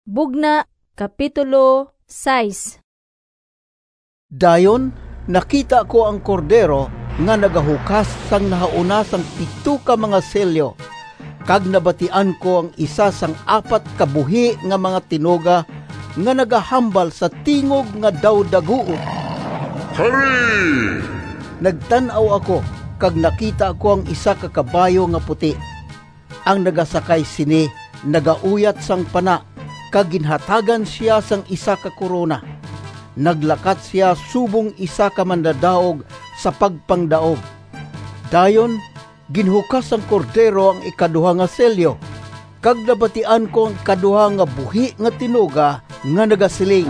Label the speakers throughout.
Speaker 1: Bugna, Kapitulo 6.
Speaker 2: Dayon, nakita ko ang kordero nga nagahukas sang nahauna sang 7 ka mga selyo. Kag nabatian ko ang isa sang 4 kabuhi nga mga tinuga nga nagahambal sa tingog nga daw daguot.
Speaker 3: Hari!
Speaker 2: Nagtanaw ako, kag nakita ko ang isa ka kabayo nga puti. Ang nagasakay sini, nagauyat sang pana, kag ginhatagan siya sang isa ka korona. Naglakat siya subong isa ka mandadaog sa pagpangdaog. Dayon, ginhukas ang kordero ang ikaduha nga selyo, kag nabatian ko ang ikaduha nga buhi nga tinuga nga nagasiling.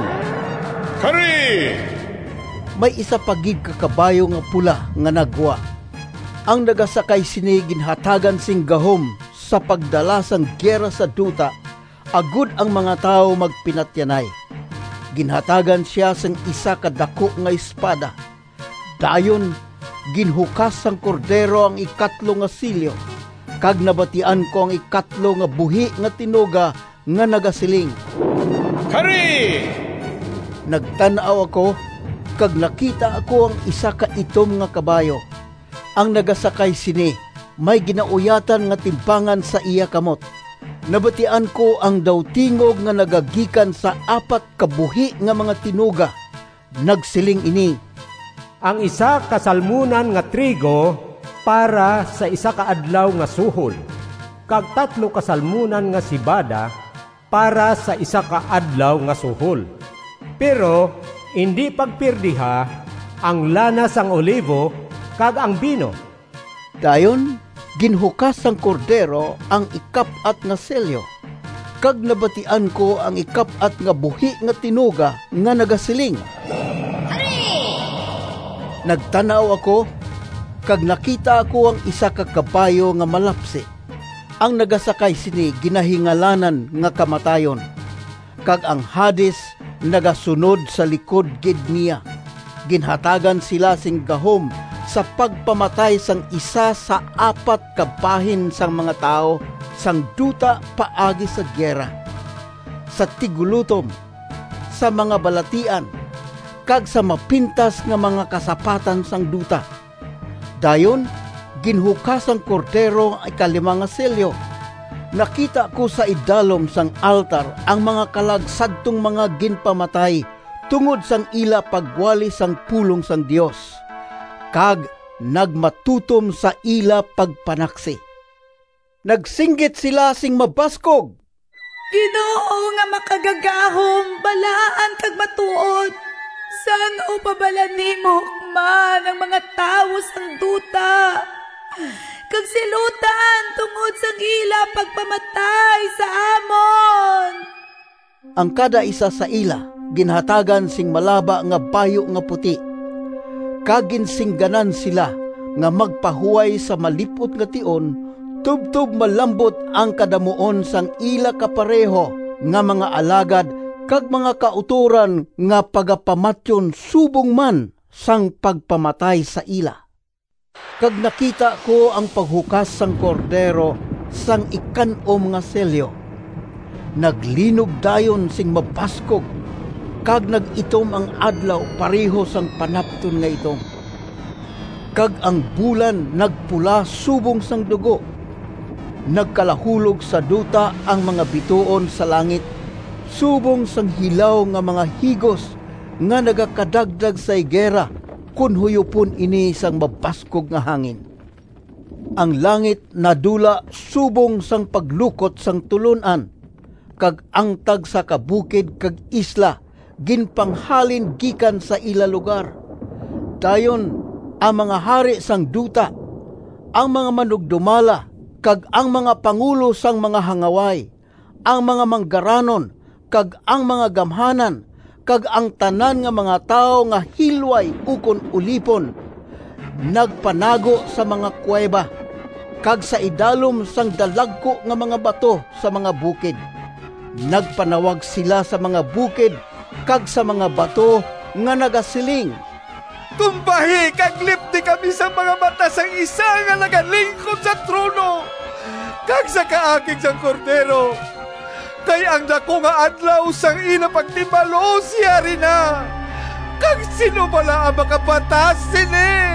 Speaker 3: Hari!
Speaker 2: May isa pagid ka kabayo nga pula nga nagwa. Ang nagasakay sini ginhatagan sing gahom sa pagdala sang gyera sa duta, agud ang mga tao magpinatyanay. Ginhatagan siya sang isa ka dako nga espada. Dayon, ginhukas sang kordero ang ikatlo nga silyo, kag nabatian ko ang ikatlo nga buhi nga tinuga nga nagasiling.
Speaker 3: Hari!
Speaker 2: Nagtanaw ako, kag nakita ako ang isa ka itom nga kabayo. Ang nagasakay sini, may ginauyatan nga timpangan sa iya kamot. Nabatian ko ang daw tingog nga nagagikan sa 4 kabuhi nga mga tinuga. Nagsiling ini.
Speaker 4: Ang isa kasalmunan nga trigo para sa isa ka adlaw nga suhol, kag 3 kasalmunan nga sibada para sa isa ka adlaw nga suhol. Pero hindi pagpirdiha ang lanas ang olivo kag ang bino.
Speaker 2: Dayon, ginhukas ang kordero ang 4 nga selyo, kag nabatian ko ang 4 nga buhi nga tinuga nga nagasiling. Hari! Nagtanaw ako, kag nakita ako ang isa ka kabayo nga malapsi. Ang nagasakay sini ginahingalanan nga kamatayon, kag ang Hades nagasunod sa likod gid niya. Ginhatagan sila sing gahom sa pagpamatay sang isa sa 4 kabahin sang mga tao sang duta paagi sa gyera, sa tigulutom, sa mga balatian, kag sa mapintas nga mga kasapatan sang duta. Dayon, ginhukas ang kordero ang 5 nga selyo. Nakita ko sa idalom sang altar ang mga kalagsadtong mga ginpamatay tungod sang ila pagwali sang pulong sang Dios, kag nagmatutom sa ila pagpanaksi. Nagsinggit sila sing mabaskog.
Speaker 5: Ginoo nga makagagahom, balaan kag matuod. Saan o pabalan nimo man ang mga tawo sang duta? Kag silutan tungod sang ila pagpamatay sa amon.
Speaker 2: Ang kada isa sa ila ginhatagan sing malaba nga bayo nga puti. Kaginsingganan sila nga magpahuway sa malipot nga tion, tubtub malambot ang kadamuon sang ila kapareho nga mga alagad kag mga kauturan nga pagapamatyon subong man sang pagpamatay sa ila. Kag nakita ko ang paghukas sang kordero sang 6 nga selyo. Naglinog dayon sing mabaskog, kag nag-itom ang adlaw pareho sang panapton nga itom. Kag ang bulan nagpula subong sang dugo. Nagkalahulog sa duta ang mga bituon sa langit, subong sang hilaw nga mga higos nga nagakadagdag sa higera kun huyupon ini sang mabaskog nga hangin. Ang langit nadula subong sang paglukot sang tulunan, kag angtag sa kabukid kag isla ginpanghalin gikan sa ila lugar. Dayon, ang mga hari sang duta, ang mga manugdumala, kag ang mga pangulo sang mga hangaway, ang mga manggaranon, kag ang mga gamhanan, kag ang tanan nga mga tao nga hilway ukon ulipon, nagpanago sa mga kuweba, kag sa idalom sang dalagko nga mga bato sa mga bukid. Nagpanawag sila sa mga bukid kag sa mga bato nga nagasiling.
Speaker 6: Tumbahi kag lipti kami sa mga mata sang isa nga nagalingkod sa trono, kag sa kaakig sang kordero, kay ang dako nga adlaw sang ila pagtibalo siya rin na. Kag sino bala ang makabatas sini?